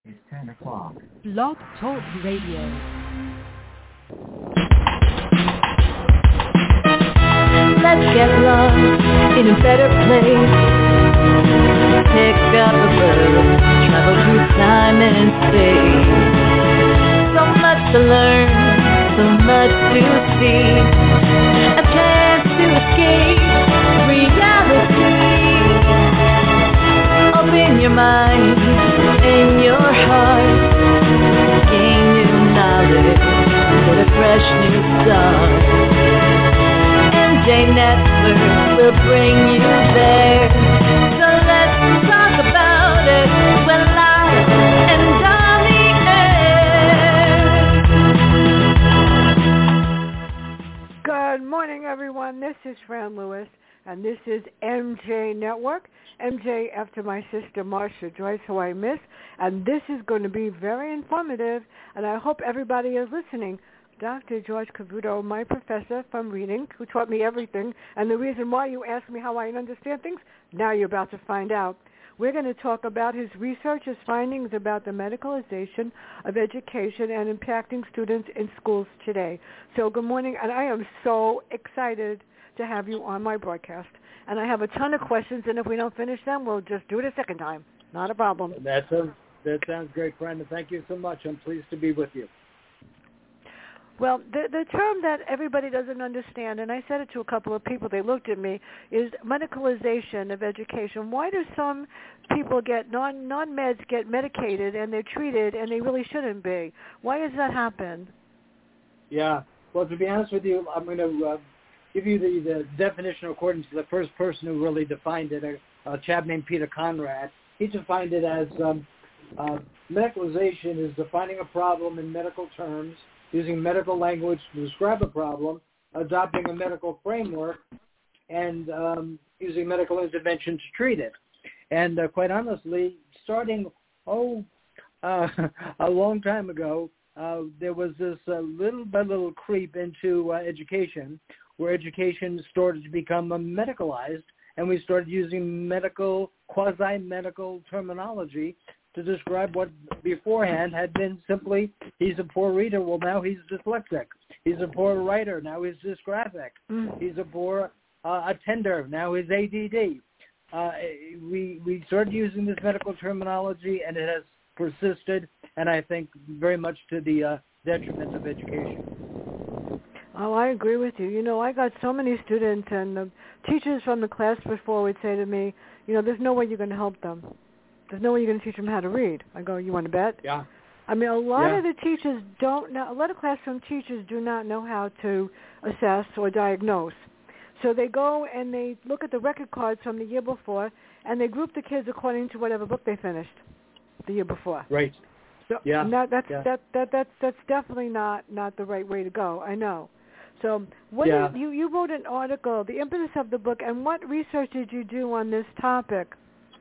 It's 10 o'clock. Blog Talk Radio. Let's get lost in a better place. Pick up a book, travel through time and space. So much to learn, so much to see. A chance to escape reality. Open your mind and your heart. Gain new knowledge, get a fresh new start. MJ Network will bring you there. So let's talk about it. We're live and on the air. Good morning, everyone. This is Fran Lewis, and this is MJ Network. MJ after my sister Marsha Joyce, who I miss. And this is going to be very informative, and I hope everybody is listening. Dr. George Cavuto, my professor from reading, who taught me everything, and the reason why you asked me how I understand things, now you're about to find out. We're going to talk about his research, his findings about the medicalization of education and impacting students in schools today. So good morning, and I am so excited to have you on my broadcast. And I have a ton of questions, and if we don't finish them, we'll just do it a second time. Not a problem. That sounds great, Brenda. Thank you so much. I'm pleased to be with you. Well, the term that everybody doesn't understand, and I said it to a couple of people, they looked at me, is medicalization of education. Why do some people get non-meds get medicated and they're treated and they really shouldn't be? Why does that happen? Yeah. Well, to be honest with you, I'm going to give you the definition according to the first person who really defined it, a chap named Peter Conrad. He defined it as medicalization is defining a problem in medical terms, using medical language to describe a problem, adopting a medical framework, and using medical intervention to treat it. And quite honestly, starting a long time ago, there was this little by little creep into education, where education started to become medicalized, and we started using quasi-medical terminology to describe what beforehand had been simply, he's a poor reader, well now he's dyslexic. He's a poor writer, now he's dysgraphic. He's a poor attender, now he's ADD. We started using this medical terminology, and it has persisted, and I think very much to the detriment of education. Oh, I agree with you. You know, I got so many students, and the teachers from the class before would say to me, you know, there's no way you're going to help them. There's no way you're going to teach them how to read. I go, you want to bet? Yeah. I mean, a lot of the teachers don't know, a lot of classroom teachers do not know how to assess or diagnose. So they go and they look at the record cards from the year before, and they group the kids according to whatever book they finished the year before. Right. So, yeah. And that's definitely not the right way to go. I know. So you wrote an article, the impetus of the book, and what research did you do on this topic?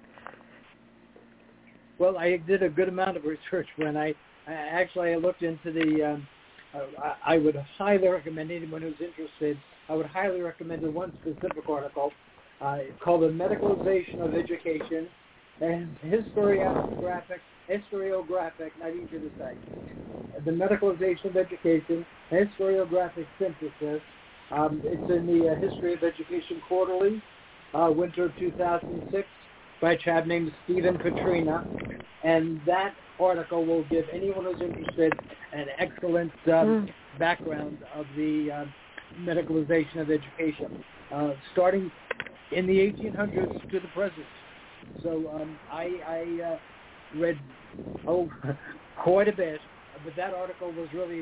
Well, I did a good amount of research when I looked into the, I would highly recommend anyone who's interested, I would highly recommend one specific article called The Medicalization of Education, and historiographic, not easy to say. The Medicalization of Education, historiographic synthesis. It's in the History of Education Quarterly, winter of 2006, by a chap named Stephen Petrina. And that article will give anyone who's interested an excellent background of the medicalization of education, starting in the 1800s to the present. So I read quite a bit, but that article was really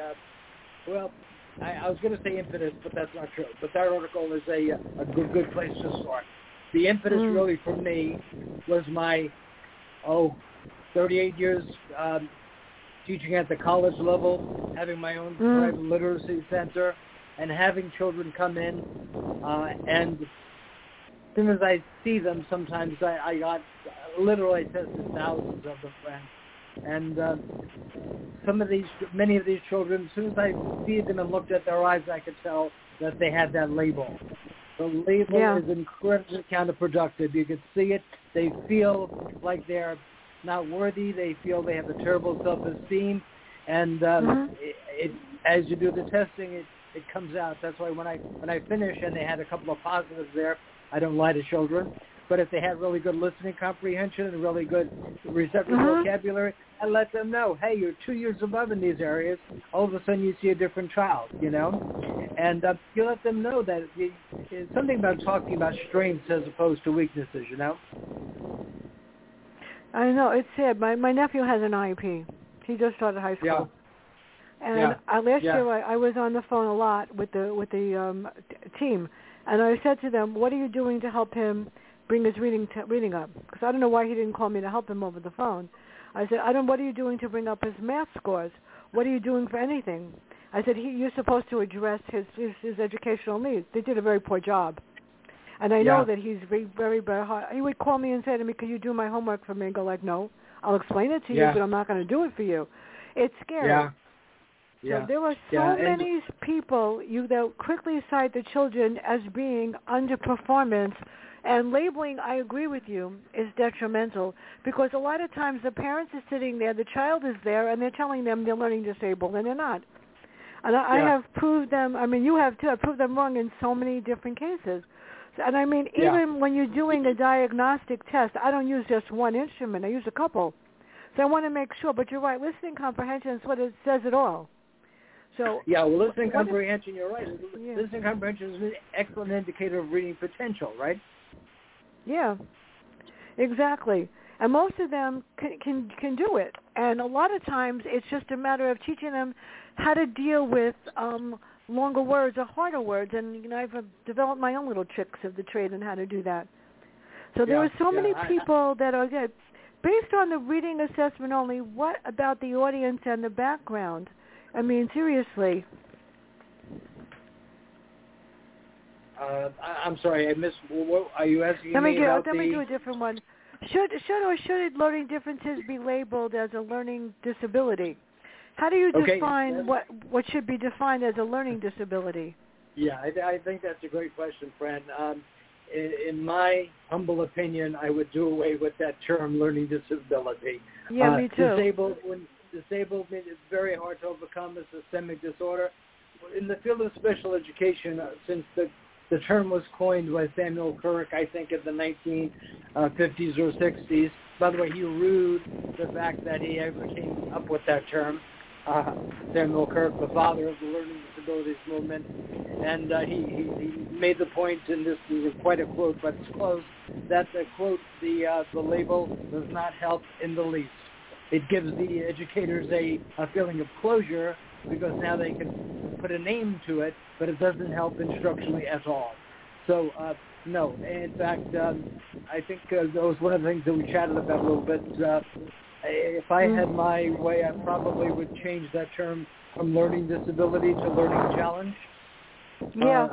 I was going to say impetus, but that's not true. But that article is a good place to start. The impetus really for me was my 38 years teaching at the college level, having my own private literacy center, and having children come in. And as soon as I see them, sometimes I got literally tested thousands of them, friends. And many of these children, as soon as I see them and looked at their eyes, I could tell that they had that label. The label is incredibly counterproductive. You can see it. They feel like they're not worthy. They feel they have a terrible self-esteem, and as you do the testing, it comes out. That's why when I finish and they had a couple of positives there, I don't lie to children. But if they had really good listening comprehension and really good receptive vocabulary, I let them know, hey, you're 2 years above in these areas. All of a sudden you see a different child, And you let them know that it's something about talking about strengths as opposed to weaknesses, I know. It's sad. My nephew has an IEP. He just started high school. Yeah. And last year I was on the phone a lot with the team. And I said to them, what are you doing to help him bring his reading up? Because I don't know why he didn't call me to help him over the phone. I said, what are you doing to bring up his math scores? What are you doing for anything? I said, you're supposed to address his educational needs. They did a very poor job. And I know that he's very, very, very hard. He would call me and say to me, can you do my homework for me? And go like, no, I'll explain it to you, but I'm not going to do it for you. It's scary. So there are so many people that quickly cite the children as being underperformance, and labeling, I agree with you, is detrimental, because a lot of times the parents are sitting there, the child is there, and they're telling them they're learning disabled, and they're not. And I have proved them, you have too, I've proved them wrong in so many different cases. And even when you're doing a diagnostic test, I don't use just one instrument, I use a couple. So I want to make sure, but you're right, listening comprehension is what it says it all. So listening comprehension, you're right. Listening comprehension is an excellent indicator of reading potential, right? Yeah, exactly. And most of them can do it. And a lot of times it's just a matter of teaching them how to deal with longer words or harder words. And, I've developed my own little tricks of the trade on how to do that. So there are so many people that are good. Based on the reading assessment only, what about the audience and the background? Seriously. I'm sorry, I missed. What are you asking me about? Let me do a different one. Should learning differences be labeled as a learning disability? How do you define what should be defined as a learning disability? Yeah, I think that's a great question, Fran. In my humble opinion, I would do away with that term, learning disability. Yeah, me too. Disabled means it's very hard to overcome a systemic disorder. In the field of special education, since the term was coined by Samuel Kirk, I think in the 1950s or 60s. By the way, he rued the fact that he ever came up with that term. Samuel Kirk, the father of the learning disabilities movement, and he made the point, and this is quite a quote, but it's close, that the quote, the label does not help in the least. It gives the educators a feeling of closure because now they can put a name to it, but it doesn't help instructionally at all. So, no. In fact, I think that was one of the things that we chatted about a little bit. If I had my way, I probably would change that term from learning disability to learning challenge. Yeah.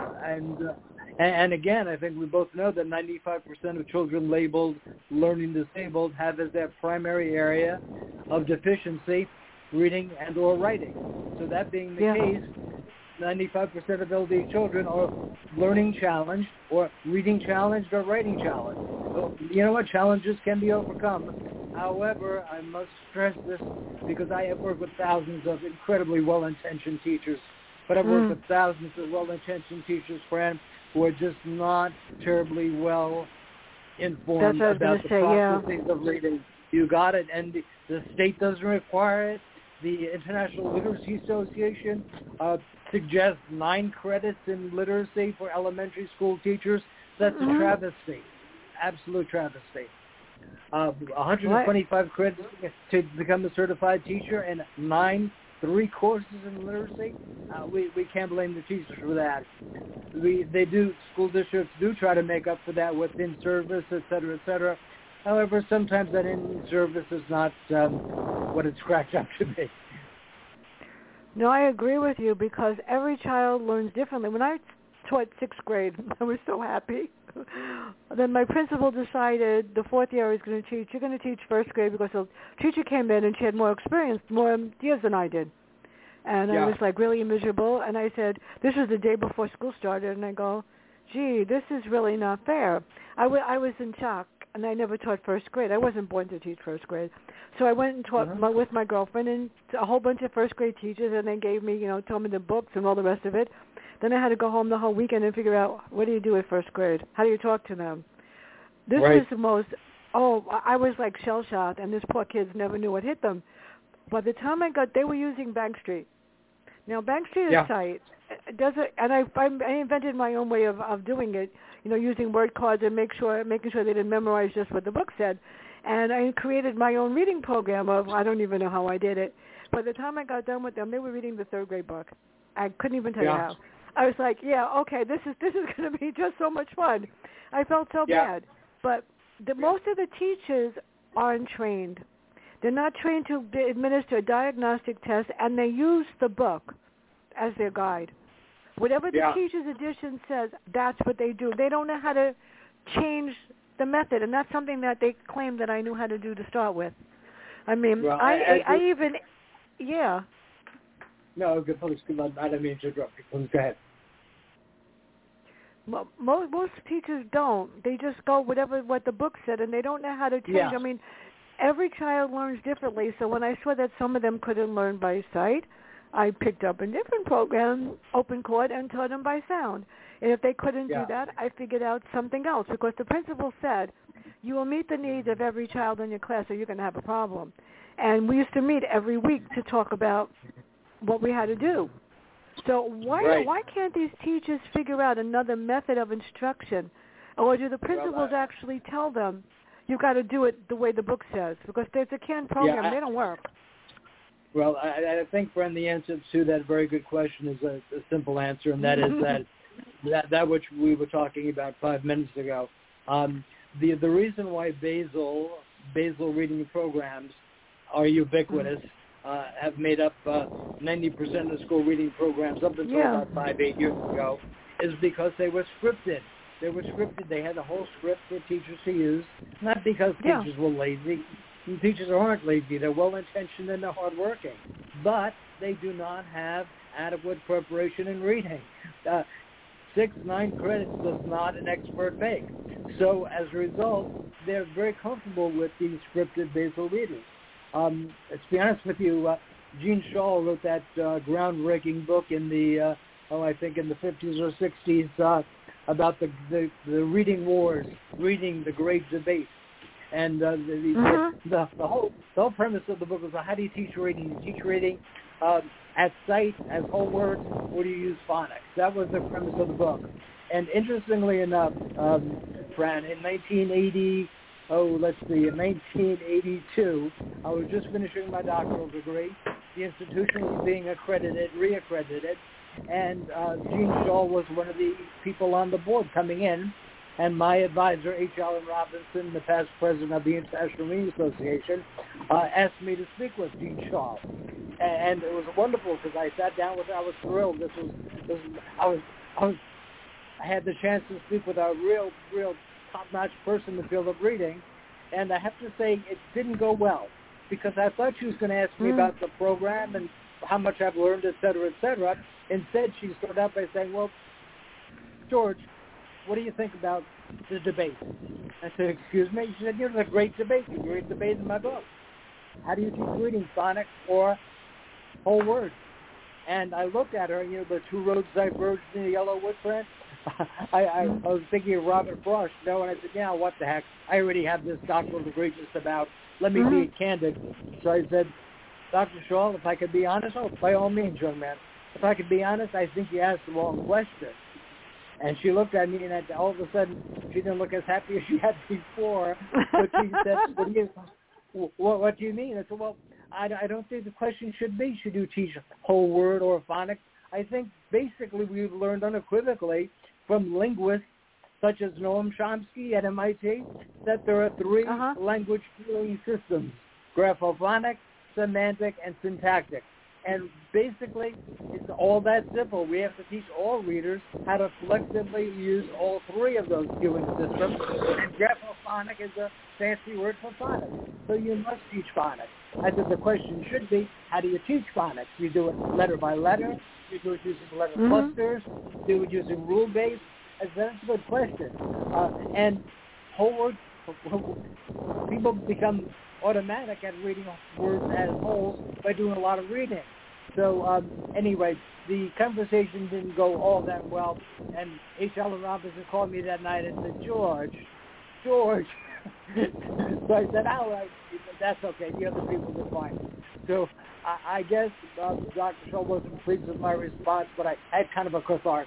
And again, I think we both know that 95% of children labeled learning disabled have as their primary area of deficiency reading and or writing. So that being the case, 95% of LD children are learning challenged or reading challenged or writing challenged. So, you know what? Challenges can be overcome. However, I must stress this because I have worked with thousands of incredibly well-intentioned teachers, but I've worked with thousands of well-intentioned teachers, Fran, who are just not terribly well informed about the processes of reading. You got it, and the state doesn't require it. The International Literacy Association suggests 9 credits in literacy for elementary school teachers. That's a travesty, absolute travesty. 125 credits to become a certified teacher and 3 courses in literacy. We can't blame the teachers for that. School districts do try to make up for that with in-service, et cetera, et cetera. However, sometimes that in-service is not what it's cracked up to be. No, I agree with you because every child learns differently. When I taught 6th grade, I was so happy. Then my principal decided the 4th year I was going to teach. You're going to teach 1st grade because the teacher came in and she had more experience, more years than I did. And I was like really miserable. And I said, this was the day before school started. And I go, gee, this is really not fair. I was in shock. and I never taught first grade. I wasn't born to teach first grade. So I went and taught with my girlfriend and a whole bunch of first grade teachers, and they gave me, told me the books and all the rest of it. Then I had to go home the whole weekend and figure out, what do you do at first grade? How do you talk to them? This was the most, I was like shell-shocked, and these poor kids never knew what hit them. By the time they were using Bankstreet. Now, Bankstreet is tight. And I invented my own way of doing it, using word cards and making sure they didn't memorize just what the book said. And I created my own reading program I don't even know how I did it. By the time I got done with them, they were reading the third grade book. I couldn't even tell you how. I was like, okay, this is going to be just so much fun. I felt so bad. But most of the teachers aren't trained. They're not trained to administer a diagnostic test, and they use the book as their guide. Whatever the teacher's edition says, that's what they do. They don't know how to change the method, and that's something that they claim that I knew how to do to start with. I mean, I even. No, good. Please, I don't mean to interrupt you. Please go ahead. Most teachers don't. They just go what the book said, and they don't know how to change. I mean, every child learns differently. So when I saw that some of them couldn't learn by sight, I picked up a different program, OpenCord, and taught them by sound. And if they couldn't do that, I figured out something else, because the principal said, you will meet the needs of every child in your class or you're going to have a problem. And we used to meet every week to talk about what we had to do. So why can't these teachers figure out another method of instruction? Or do the principals actually tell them, you've got to do it the way the book says? Because there's a canned program, they don't work. Well, I think, Bren, the answer to that very good question is a simple answer, and that is that which we were talking about 5 minutes ago. The reason why basal reading programs are ubiquitous, have made up 90% of school reading programs up until about 5-8 years ago, is because they were scripted. They were scripted. They had a whole script for teachers to use, not because teachers were lazy. Teachers aren't lazy. They're well-intentioned and they're hardworking. But they do not have adequate preparation in reading. 6-9 credits does not an expert make. So as a result, they're very comfortable with these scripted basal readers. To be honest with you, Gene Shaw wrote that groundbreaking book in the, I think in the 50s or 60s, about the reading wars, reading the great debate. And the whole premise of the book was, how do you teach reading? You teach reading at sight, as whole words, or do you use phonics? That was the premise of the book. And interestingly enough, Fran, in 1982, I was just finishing my doctoral degree. The institution was being reaccredited, and Gene Shaw was one of the people on the board coming in. And my advisor, H. Allen Robinson, the past president of the International Reading Association, asked me to speak with Gene Shaw. And it was wonderful because I sat down with her. I was thrilled. I had the chance to speak with a real top-notch person in the field of reading. And I have to say, it didn't go well, because I thought she was going to ask me about the program and how much I've learned, et cetera, et cetera. Instead, she started out by saying, well, George, what do you think about the debate? I said, excuse me? She said, it's a great debate. You great debate in my book. How do you teach reading phonics or whole words? And I looked at her, the two roads diverged in the yellow wood print. I was thinking of Robert Frost, and I said, yeah, what the heck? I already have this doctoral degree just about. Let me be candid. So I said, Dr. Shaw, if I could be honest, by all means, young man. If I could be honest, I think you asked the wrong question. And she looked at me, and all of a sudden, she didn't look as happy as she had before. But she said, what do you mean? I said, well, I don't think the question should be, should you teach whole word or phonics? I think basically we've learned unequivocally from linguists such as Noam Chomsky at MIT that there are three language healing systems: graphophonic, semantic, and syntactic. And basically, it's all that simple. We have to teach all readers how to collectively use all three of those healing systems. And graphophonic is a fancy word for phonics. So you must teach phonics. I said the question should be, how do you teach phonics? You do it letter by letter. You do it using letter clusters. You do it using rule-based. I said, that's a good question. And whole word people become automatic at reading words as wholes by doing a lot of reading. So anyway, the conversation didn't go all that well, and H. Ellen Robinson called me that night and said, George. So I said, all right, that's okay. The other people are fine. So I guess Dr. Scholl wasn't pleased with my response, but I had kind of a catharsis,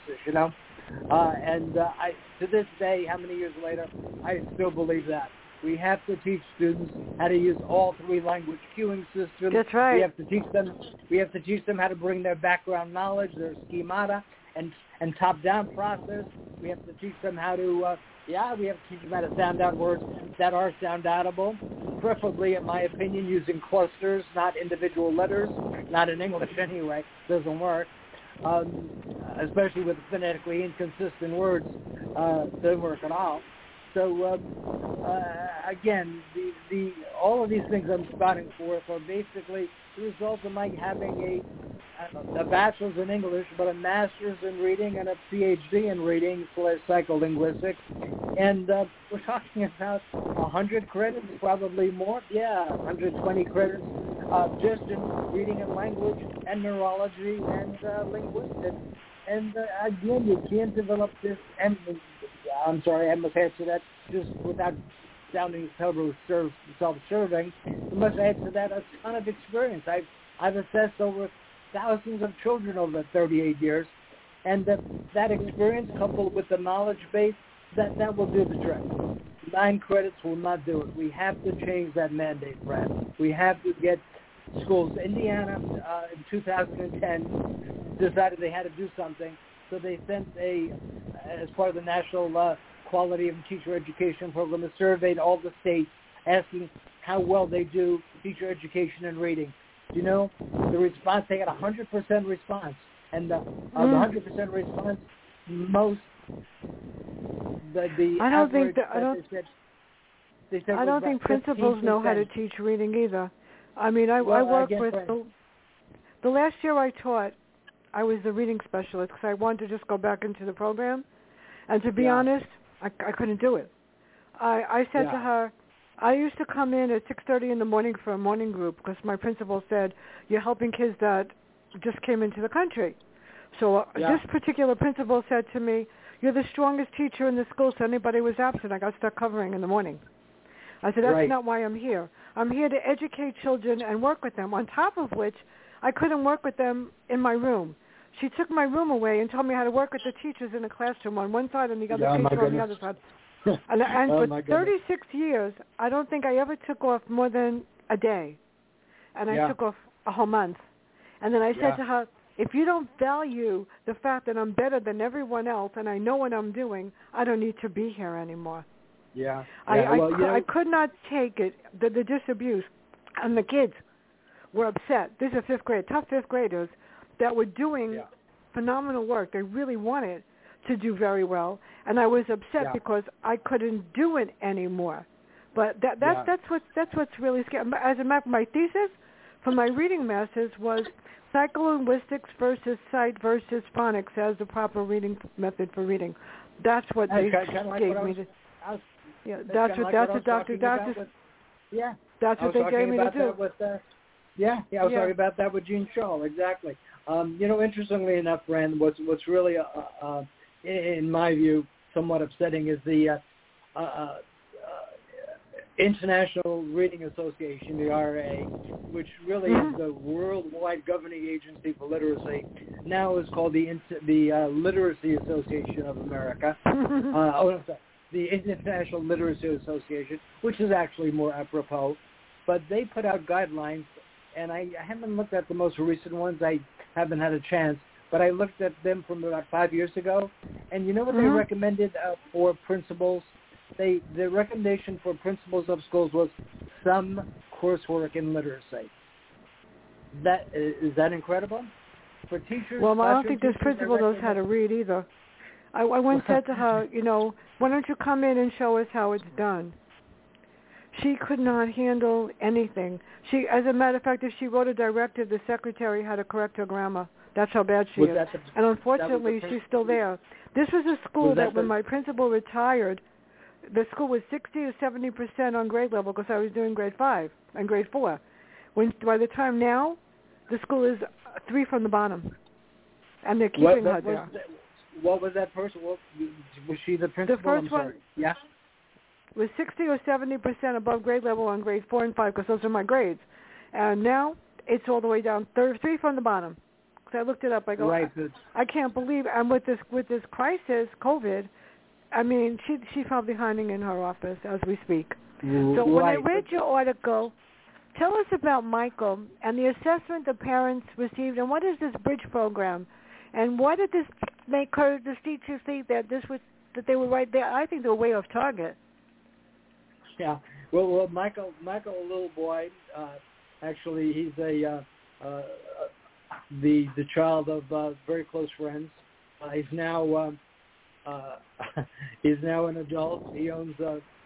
and I, to this day, how many years later, I still believe that. We have to teach students how to use all three language cueing systems. That's right. We have to teach them how to bring their background knowledge, their schemata, and top-down process. We have to teach them how to, we have to teach them how to sound out words that are sound-outable, preferably, in my opinion, using clusters, not individual letters. Not in English anyway. Doesn't work. Especially with phonetically inconsistent words, doesn't work at all. So again, the all of these things I'm spouting forth are basically the result of my having a bachelor's in English, but a master's in reading and a PhD in reading / psycholinguistics. And we're talking about 100 credits, probably more. 120 credits just in reading and language and neurology and linguistics. And again, you can't develop this. I'm sorry, I must answer that just without sounding self-serving. You must add to that a ton of experience. I've assessed over thousands of children over 38 years, and that experience coupled with the knowledge base, that will do the trick. 9 credits will not do it. We have to change that mandate, Brad. We have to get schools. Indiana, in 2010, decided they had to do something, so they sent as part of the National Quality of Teacher Education Program, a survey to all the states asking how well they do teacher education and reading. You know, the response, they got 100% response. And the 100% response, most, the I don't average, think they said I don't think principals know how to teach reading either. I mean, I work with, the last year I taught, I was the reading specialist because I wanted to just go back into the program. And to be honest, I couldn't do it. I said to her, I used to come in at 6:30 in the morning for a morning group because my principal said, you're helping kids that just came into the country. So this particular principal said to me, you're the strongest teacher in the school, so anybody was absent, I got stuck covering in the morning. I said, that's not why I'm here. I'm here to educate children and work with them, on top of which I couldn't work with them in my room. She took my room away and told me how to work with the teachers in the classroom on one side and the other teacher on the other side. And for 36 years, I don't think I ever took off more than a day. And I took off a whole month. And then I said to her, if you don't value the fact that I'm better than everyone else and I know what I'm doing, I don't need to be here anymore. I could not take it, the disabuse. And the kids were upset. These are tough fifth graders that were doing phenomenal work. They really wanted to do very well. And I was upset because I couldn't do it anymore. But that's what's really scary. As a matter of fact, my thesis for my reading masters was psycholinguistics versus sight versus phonics as the proper reading method for reading. That's what they gave me. That's what they gave me to do. I was talking about that with Gene Shaw, exactly. Interestingly enough, Brand, what's really, in my view, somewhat upsetting is the International Reading Association, the RA, which really is the worldwide governing agency for literacy, now is called the Literacy Association of America. The International Literacy Association, which is actually more apropos. But they put out guidelines, and I haven't looked at the most recent ones. I haven't had a chance, but I looked at them from about 5 years ago. And you know what they recommended for principals? The recommendation for principals of schools was some coursework in literacy. Is that incredible? For teachers, well, I don't think this principal knows how to read either. I once said to her, why don't you come in and show us how it's done? She could not handle anything. As a matter of fact, if she wrote a directive, the secretary had to correct her grammar. That's how bad she is. And unfortunately, she's still there. This was a school that when my principal retired, the school was 60 or 70% on grade level because I was doing grade 5 and grade 4. When by the time now, the school is 3 from the bottom, and they're keeping her there. What was that person? Was she the principal? The first one, yeah, was 60 or 70% above grade level on grade 4 and 5 because those are my grades, and now it's all the way down 3 from the bottom. So I looked it up. I go, right. I can't believe. And with this crisis, COVID, I mean, she's probably hiding in her office as we speak. So when I read your article, tell us about Michael and the assessment the parents received, and what is this bridge program, and why did this make her, this teacher, think that they were right there? I think they were way off target. Yeah. Well, Michael, a little boy. Actually, he's the child of very close friends. He's now an adult. He owns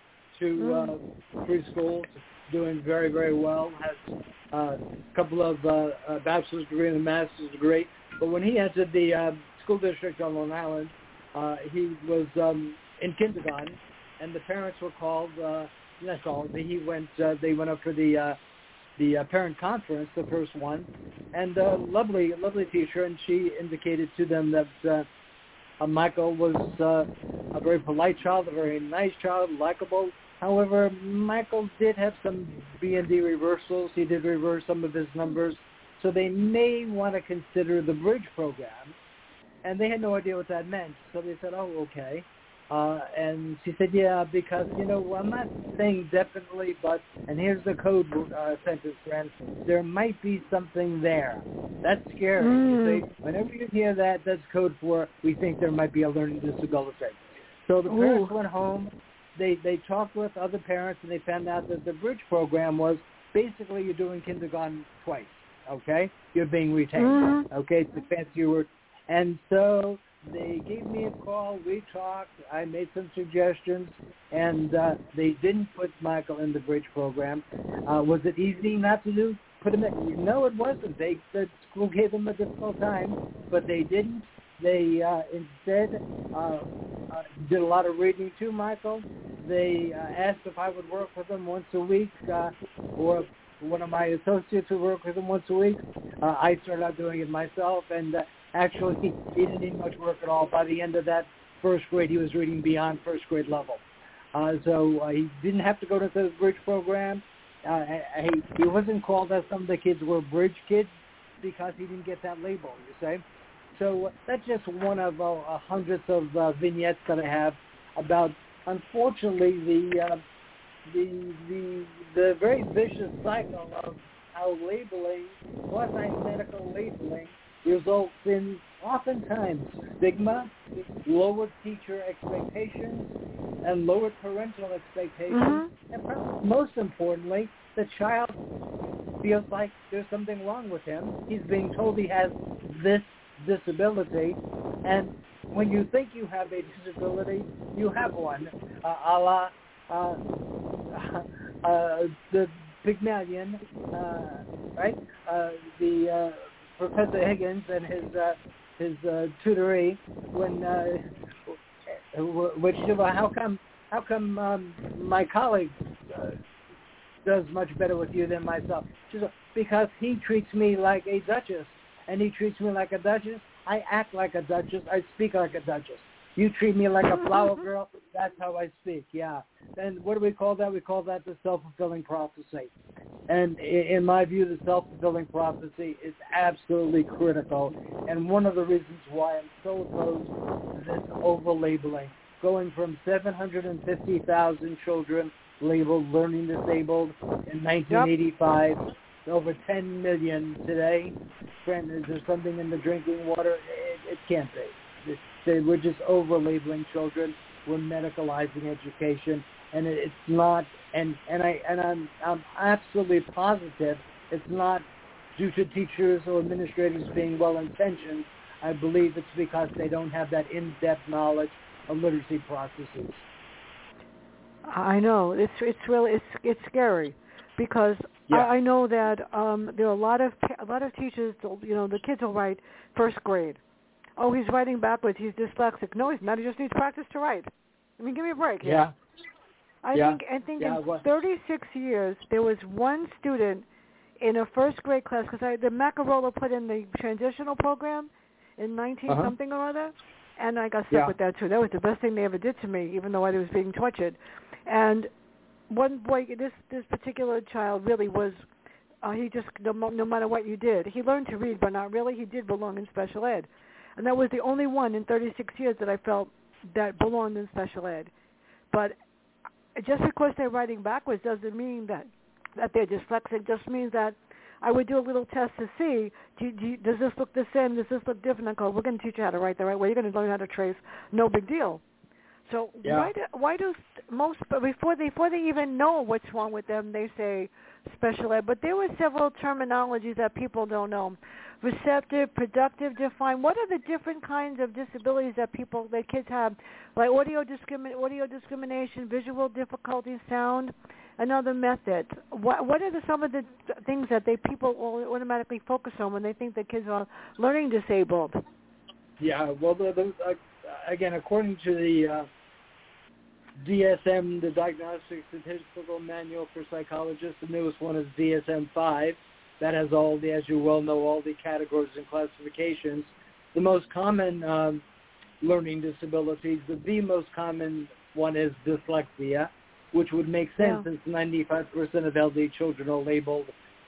2 preschools, doing very, very well. Has a couple of bachelor's degree and a master's degree. But when he entered the school district on Long Island, he was in kindergarten, and the parents were called. Not called. They went up for the parent conference, the first one, and lovely teacher, and she indicated to them that Michael was a very polite child, a very nice child, likable. However, Michael did have some B&D reversals. He did reverse some of his numbers, so they may want to consider the bridge program. And they had no idea what that meant, so they said, oh, okay. And she said, yeah, because, I'm not saying definitely, but, and here's the code sentence, friend, there might be something there. That's scary. You see, whenever you hear that, that's code for we think there might be a learning disability. So the parents went home. They talked with other parents, and they found out that the bridge program was basically you're doing kindergarten twice, okay? You're being retained, okay? It's a fancy word. And so they gave me a call. We talked. I made some suggestions, and they didn't put Michael in the bridge program. Was it easy not to do? Put him in? No, it wasn't. The school gave them a difficult time, but they didn't. They instead did a lot of reading to Michael. They asked if I would work with him once a week, or one of my associates would work with him once a week. I started out doing it myself, and actually he didn't need much work at all. By the end of that first grade, he was reading beyond first grade level. So he didn't have to go to the bridge program. He wasn't called as some of the kids were bridge kids because he didn't get that label, you say. So that's just one of hundreds of vignettes that I have about, unfortunately, the very vicious cycle of how labeling, quasi-medical labeling, results in oftentimes stigma, lowered teacher expectations, and lowered parental expectations, and perhaps most importantly, the child feels like there's something wrong with him. He's being told he has this disability, and when you think you have a disability, you have one, a la the Pygmalion, right? The Professor Higgins and his tutoree, when which how come my colleague does much better with you than myself? She said, because he treats me like a duchess. And he treats me like a duchess. I act like a duchess. I speak like a duchess. You treat me like a flower girl. That's how I speak, yeah. And what do we call that? We call that the self-fulfilling prophecy. And in my view, the self-fulfilling prophecy is absolutely critical. And one of the reasons why I'm so opposed to this over-labeling, going from 750,000 children labeled learning disabled in 1985 over 10 million today. Friend, is there something in the drinking water? It can't be. We're just over-labeling children. We're medicalizing education, and it's not. And I'm absolutely positive it's not due to teachers or administrators being well-intentioned. I believe it's because they don't have that in-depth knowledge of literacy processes. I know it's really scary. Because I know that there are a lot of teachers. The kids will write first grade. Oh, he's writing backwards. He's dyslexic. No, he's not. He just needs practice to write. I mean, give me a break. Yeah. I think in 36 years there was one student in a first grade class, because the Macarola put in the transitional program in 19-something or other, and I got stuck with that too. That was the best thing they ever did to me, even though I was being tortured. And one boy, this particular child really was, he just, no matter what you did, he learned to read, but not really. He did belong in special ed. And that was the only one in 36 years that I felt that belonged in special ed. But just because they're writing backwards doesn't mean that they're dyslexic. Just means that I would do a little test to see, does this look the same? Does this look different? I go, we're going to teach you how to write the right way. You're going to learn how to trace. No big deal. So why do most, before they even know what's wrong with them, they say special ed? But there were several terminologies that people don't know. Receptive, productive, defined. What are the different kinds of disabilities that kids have? Like audio discrimination, visual difficulties, sound, and other methods. What are some of the things that people automatically focus on when they think the kids are learning disabled? Yeah, well, again, according to the DSM, the Diagnostic Statistical Manual for Psychologists, the newest one is DSM-5. That has all the, as you well know, all the categories and classifications. The most common learning disabilities, the most common one is dyslexia, which would make sense since 95% of LD children are labeled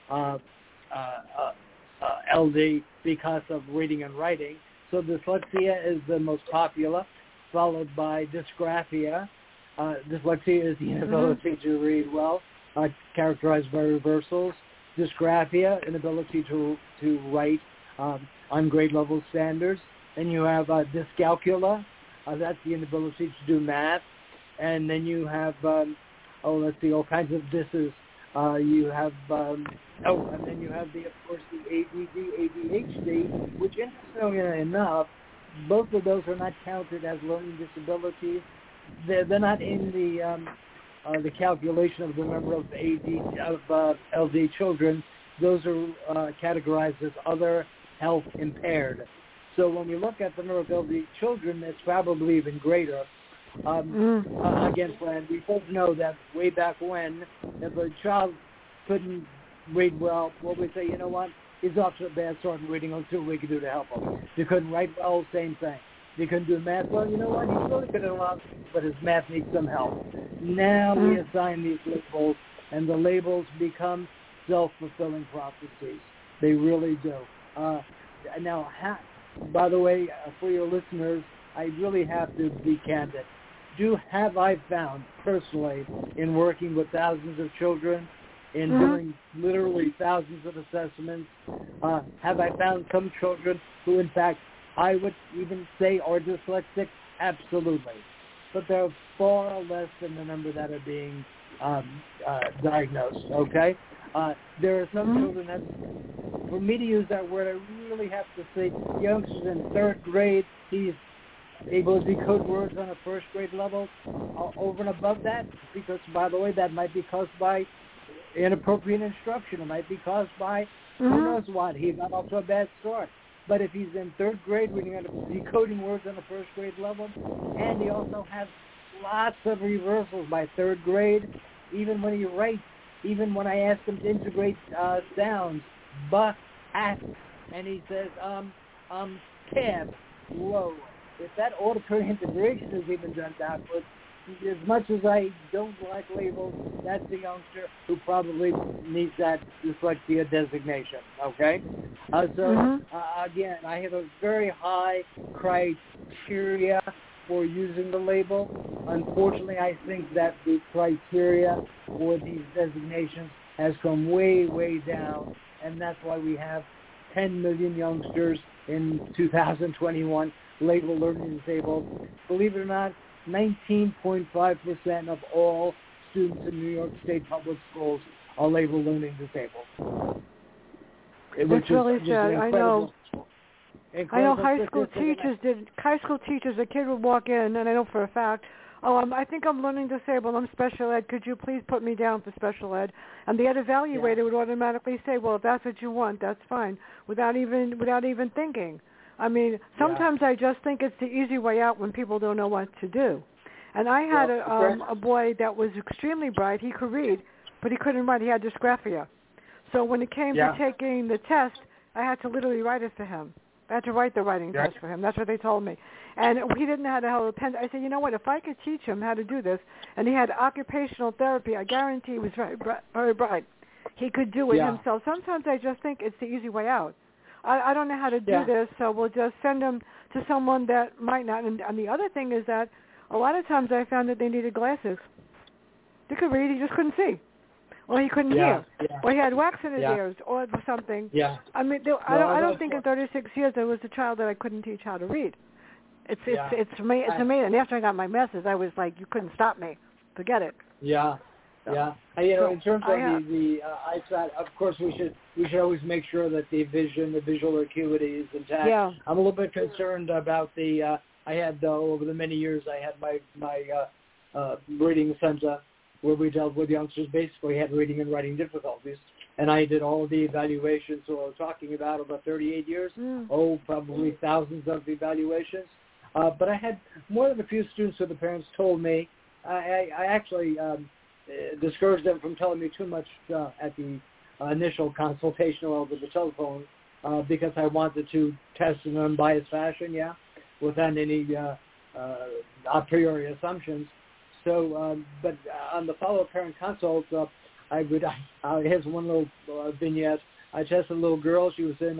LD because of reading and writing. So dyslexia is the most popular, followed by dysgraphia. Dyslexia is the inability to read well, characterized by reversals. Dysgraphia, inability to write on grade level standards. Then you have dyscalculia, that's the inability to do math. And then you have, all kinds of disses. You have, and then you have of course, the ADD, ADHD, which interestingly enough, both of those are not counted as learning disabilities. They're not in the calculation of the number of LD children. Those are categorized as other health impaired. So when we look at the number of LD children, it's probably even greater. Again, Fran, we both know that way back when, if a child couldn't read well, we say, you know what, he's off to a bad start in reading, let's see what we can do to help him. If he couldn't write well, same thing. If he couldn't do math well, you know what, he's really good at a lot, but his math needs some help. Now we assign these labels, and the labels become self-fulfilling prophecies. They really do. Now, by the way, for your listeners, I really have to be candid. Have I found personally in working with thousands of children, in doing literally thousands of assessments, have I found some children who, in fact, I would even say are dyslexic? Absolutely. But they're far less than the number that are being diagnosed, okay? There are some children that, for me to use that word, I really have to say, youngsters in third grade, he's able to decode words on a first grade level. Over and above that, because, by the way, that might be caused by inappropriate instruction. It might be caused by who knows what. He got off to a bad start. But if he's in third grade, decoding words on a first grade level, and he also has lots of reversals by third grade, even when he writes, even when I ask him to integrate sounds, at, and he says, cab, whoa. If that auditory integration is even done backwards, as much as I don't like labels, that's the youngster who probably needs that dyslexia designation, okay? Again, I have a very high criteria for using the label. Unfortunately, I think that the criteria for these designations has come way, way down, and that's why we have 10 million youngsters in 2021 labeled learning disabled. Believe it or not, 19.5% of all students in New York State public schools are labeled learning disabled. It's really sad. I know high school teachers, a kid would walk in, and I know for a fact, I think I'm learning disabled, I'm special ed, could you please put me down for special ed? And the ed evaluator would automatically say, well, if that's what you want, that's fine, without even thinking. I mean, sometimes I just think it's the easy way out when people don't know what to do. And I had a boy that was extremely bright. He could read, but he couldn't write. He had dysgraphia. So when it came to taking the test, I had to literally write it for him. I had to write the writing test for him. That's what they told me. And he didn't know how to hold a pen. I said, you know what, if I could teach him how to do this, and he had occupational therapy, I guarantee he was very bright. He could do it himself. Sometimes I just think it's the easy way out. I don't know how to do this, so we'll just send him to someone that might not. And the other thing is that a lot of times I found that they needed glasses. They could read, he just couldn't see. Or he couldn't hear. Or he had wax in his ears or something. I mean, I don't think in 36 years there was a child that I couldn't teach how to read. It's amazing. And after I got my message, I was like, you couldn't stop me. Forget it. In terms of the eyesight, of course we should always make sure that the visual acuity is intact. I'm a little bit concerned about the. I had over the many years I had my reading center where we dealt with youngsters basically had reading and writing difficulties, and I did all of the evaluations. So I was talking about over 38 years. Probably thousands of evaluations. But I had more than a few students who the parents told me. I actually discouraged them from telling me too much at the initial consultation or over the telephone because I wanted to test in an unbiased fashion, without any a priori assumptions. So, but on the follow-up parent consult, here's one little vignette. I tested a little girl. She was in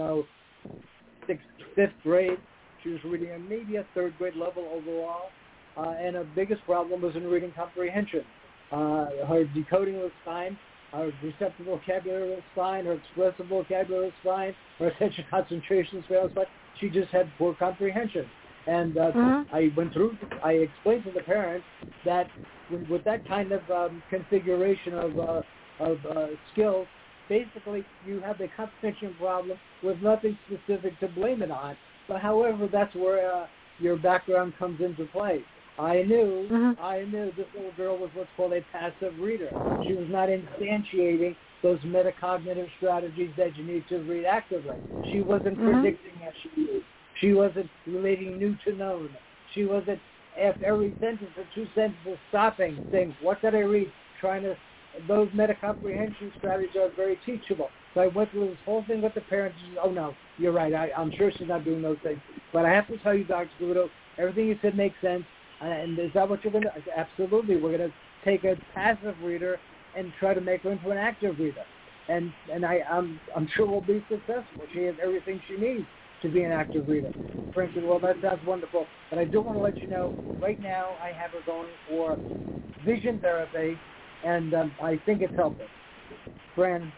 fifth grade. She was reading at maybe a third grade level overall, and her biggest problem was in reading comprehension. Her decoding was fine. Her receptive vocabulary was fine. Her expressive vocabulary was fine. Her attention concentration was fine. She just had poor comprehension. And I explained to the parents that with that kind of configuration of skills, basically you have a comprehension problem with nothing specific to blame it on. But however, that's where your background comes into play. I knew this little girl was what's called a passive reader. She was not instantiating those metacognitive strategies that you need to read actively. She wasn't predicting as she used. She wasn't relating new to known. She wasn't, after every sentence or two sentences, stopping, saying, what did I read? Those metacomprehension strategies are very teachable. So I went through this whole thing with the parents. Oh, no, you're right. I'm sure she's not doing those things. But I have to tell you, Dr. Guido, everything you said makes sense. And is that what you're going to do? Absolutely. We're going to take a passive reader and try to make her into an active reader. And I'm sure we'll be successful. She has everything she needs to be an active reader. For instance, well, that sounds wonderful. But I do want to let you know, right now I have her going for vision therapy, and I think it's helping. Fran,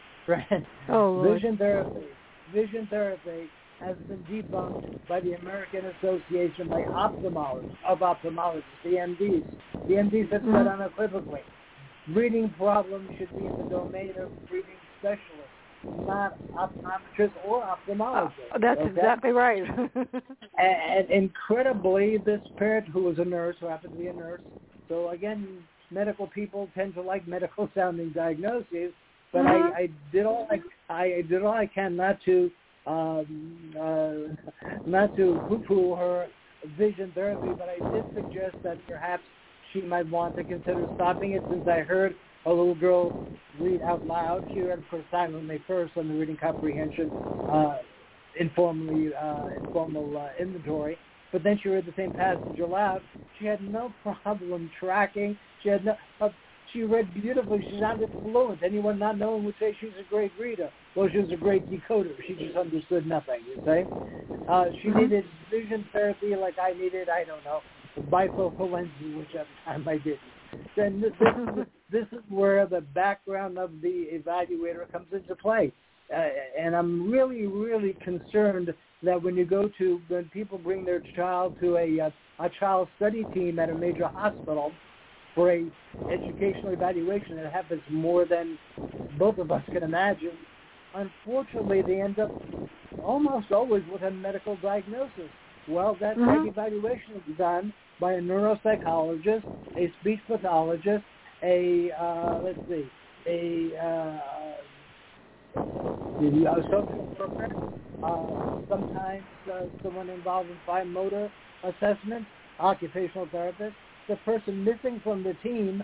vision therapy has been debunked by the American Association of Ophthalmologists, the MDs. The MDs have said unequivocally, reading problems should be in the domain of reading specialists, not optometrists or ophthalmologists. That's exactly right. and incredibly, this parent who was a nurse, who happened to be a nurse, so again, medical people tend to like medical-sounding diagnoses, but I did all I can not to poo-poo her vision therapy, but I did suggest that perhaps she might want to consider stopping it, since I heard a little girl read out loud. She read, of course, silently first on the reading comprehension informal inventory, but then she read the same passage aloud. She had no problem tracking. She read beautifully. She sounded fluent. Anyone not knowing would say she's a great reader. Well, she was a great decoder. She just understood nothing, you say? She needed vision therapy like I needed, I don't know, bifocal lenses, whichever time I did. Then this is where the background of the evaluator comes into play. And I'm really, really concerned that when people bring their child to a child study team at a major hospital for a educational evaluation that happens more than both of us can imagine, unfortunately they end up almost always with a medical diagnosis. Well, that evaluation is done by a neuropsychologist, a speech pathologist, a social worker, sometimes someone involved in fine motor assessment, occupational therapist, the person missing from the team,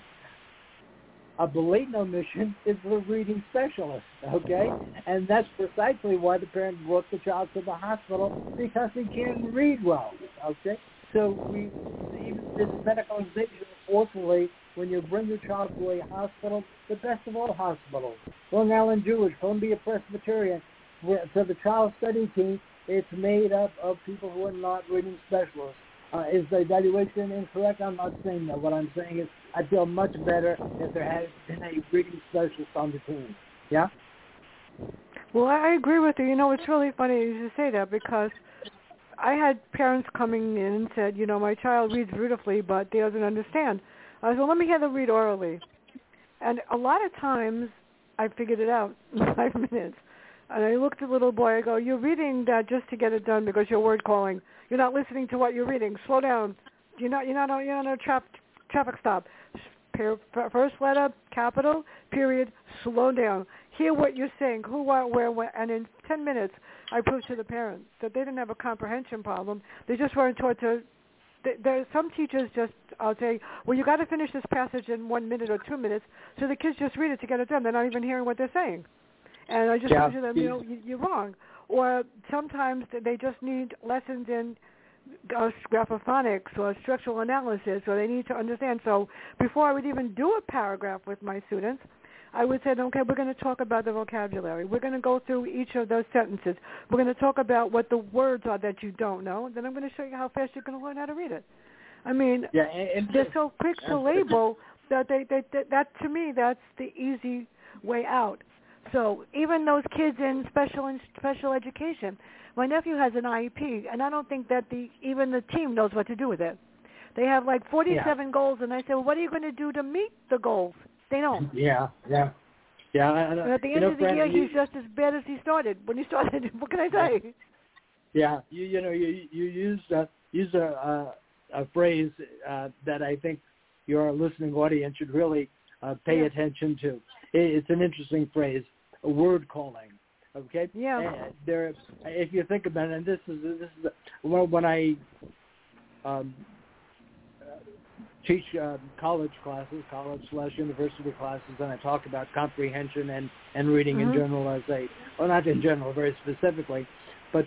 a blatant omission, is the reading specialist, okay? And that's precisely why the parent brought the child to the hospital, because he can't read well, okay? So even this medicalization, unfortunately, when you bring your child to a hospital, the best of all hospitals, Long Island Jewish, Columbia Presbyterian, for the child study team, it's made up of people who are not reading specialists. Is the evaluation incorrect? I'm not saying that. What I'm saying is I feel much better if there had been a reading specialist on the team. Yeah? Well, I agree with you. You know, it's really funny you say that, because I had parents coming in and said, you know, my child reads beautifully, but he doesn't understand. I said, well, let me have them read orally. And a lot of times I figured it out in 5 minutes. And I looked at the little boy, I go, you're reading that just to get it done because you're word calling. You're not listening to what you're reading. Slow down. You're not on a traffic stop. First letter, capital, period, slow down. Hear what you're saying, who, what, where, when. And in 10 minutes, I proved to the parents that they didn't have a comprehension problem. They just weren't taught to. There are some teachers just, I'll say, well, you got to finish this passage in 1 minute or 2 minutes, so the kids just read it to get it done. They're not even hearing what they're saying. And I just said to them, you know, you're wrong. Or sometimes they just need lessons in graphophonics or structural analysis, or they need to understand. So before I would even do a paragraph with my students, I would say, okay, we're going to talk about the vocabulary. We're going to go through each of those sentences. We're going to talk about what the words are that you don't know. Then I'm going to show you how fast you're going to learn how to read it. I mean, they're so quick to label that that to me, that's the easy way out. So even those kids in special education, my nephew has an IEP, and I don't think that even the team knows what to do with it. They have like 47 goals, and I said, well, what are you going to do to meet the goals? They don't. Yeah. And at the end of the year, he's just as bad as he started. When he started, what can I say? Yeah, you used a phrase that I think your listening audience should really pay attention to. It's an interesting phrase, word calling. Okay. Yeah. If you think about it, and this is when I teach college /university classes, and I talk about comprehension and reading in general not in general, very specifically, but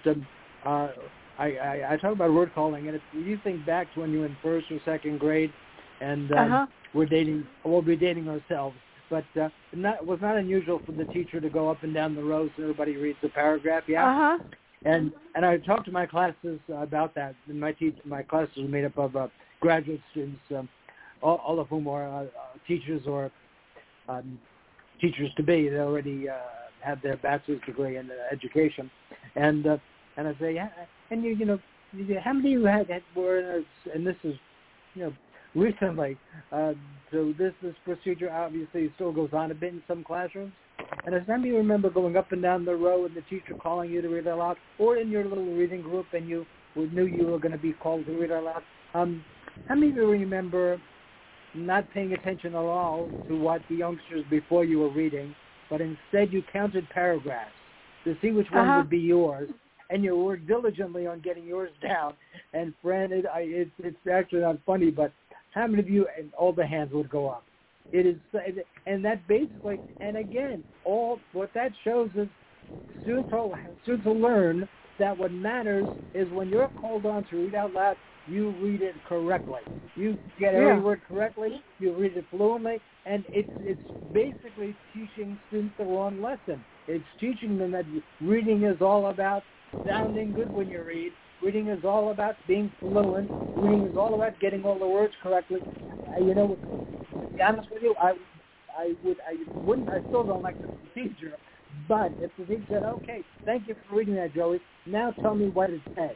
I talk about word calling, and if you think back to when you were in first or second grade, and we'll be dating ourselves. But it was not unusual for the teacher to go up and down the rows so everybody reads the paragraph. Yeah. And I talked to my classes about that. And my classes were made up of graduate students, all of whom are teachers or teachers to be. They already have their bachelor's degree in education. And I say, yeah, and you know, how many of you were, and this is, you know, recently, so this procedure obviously still goes on a bit in some classrooms. And does anybody remember going up and down the row and the teacher calling you to read aloud, or in your little reading group and you knew you were going to be called to read aloud? How many of you remember not paying attention at all to what the youngsters before you were reading, but instead you counted paragraphs to see which one would be yours, and you worked diligently on getting yours down? And granted, it's actually not funny, but how many of you, and all the hands would go up? It is, and that basically, and again, what that shows is students will learn that what matters is when you're called on to read out loud, you read it correctly. You get every word correctly, you read it fluently, and it's basically teaching students the wrong lesson. It's teaching them that reading is all about sounding good when you read. Reading is all about being fluent. Reading is all about getting all the words correctly. You know, to be honest with you, I still don't like the procedure. But if the teacher said, okay, thank you for reading that, Joey, now tell me what it says.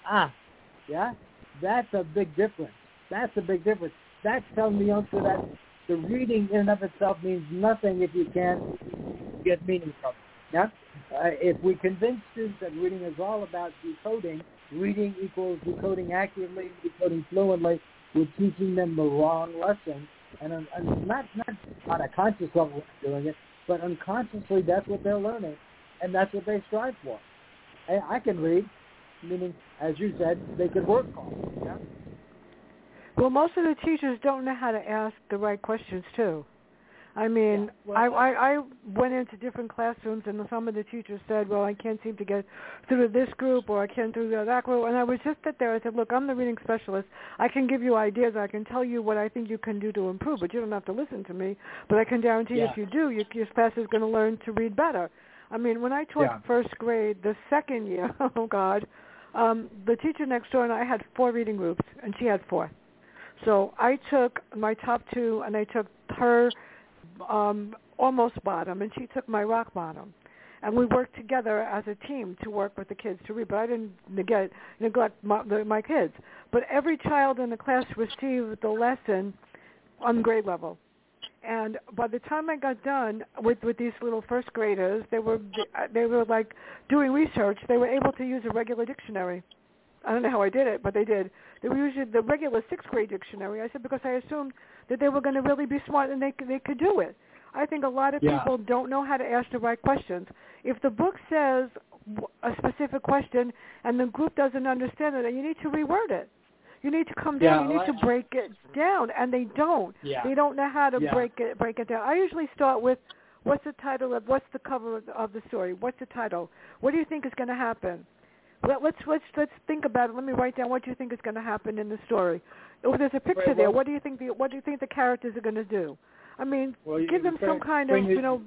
That's a big difference. That's telling the youngster that the reading in and of itself means nothing if you can't get meaning from it. Yeah? If we convince students that reading is all about decoding, reading equals decoding accurately, decoding fluently, we're teaching them the wrong lesson. And not on a conscious level doing it, but unconsciously that's what they're learning, and that's what they strive for. I can read, meaning, as you said, they could work on it. Yeah? Well, most of the teachers don't know how to ask the right questions, too. I mean, I went into different classrooms, and some of the teachers said, well, I can't seem to get through this group, or I can't through that group. And I would just sit there and said, look, I'm the reading specialist. I can give you ideas. I can tell you what I think you can do to improve, but you don't have to listen to me. But I can guarantee if you do, your class is going to learn to read better. I mean, when I taught first grade, the second year, oh, God, the teacher next door and I had 4 reading groups, and she had 4. So I took my top 2, and I took her almost bottom, and she took my rock bottom. And we worked together as a team to work with the kids to read, but I didn't neglect my kids. But every child in the class received the lesson on grade level. And by the time I got done with these little first graders, they were like doing research. They were able to use a regular dictionary. I don't know how I did it, but they did. They were using the regular 6th grade dictionary. I said because I assumed that they were going to really be smart and they could do it. I think a lot of people don't know how to ask the right questions. If the book says a specific question and the group doesn't understand it, then you need to reword it. You need to come down. You need to break it down, and they don't. They don't know how to break it down. I usually start with what's the cover of the story? What's the title? What do you think is going to happen? Well, let's think about it. Let me write down what you think is going to happen in the story. If there's a picture there, what do you think the characters are going to do? I mean, give them some kind of,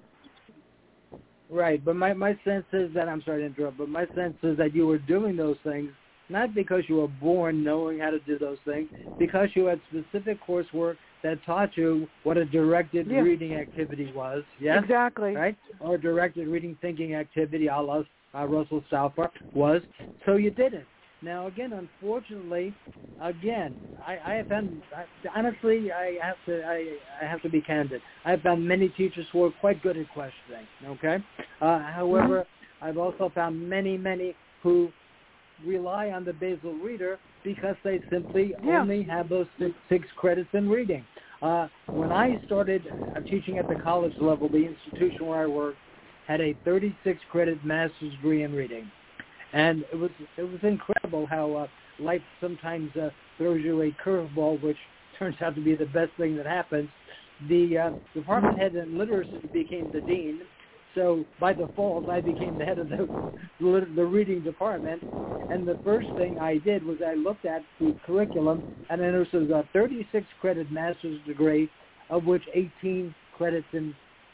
Right, but my sense is that, I'm sorry to interrupt, but my sense is that you were doing those things not because you were born knowing how to do those things, because you had specific coursework that taught you what a directed reading activity was. Yes? Exactly. Right? Or a directed reading thinking activity, a la Russell Southpark was, so you did it. Now, again, unfortunately, I have found, honestly, I have to be candid. I have found many teachers who are quite good at questioning, okay? However, I've also found many who rely on the basal reader because they simply only have those 6 credits in reading. When I started teaching at the college level, the institution where I worked had a 36-credit master's degree in reading. And it was incredible how life sometimes throws you a curveball, which turns out to be the best thing that happens. The department head in literacy became the dean, so by default I became the head of the reading department. And the first thing I did was I looked at the curriculum, and I noticed it was a 36-credit master's degree, of which 18 credits in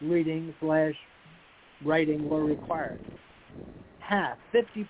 reading/writing were required. Half, 50%.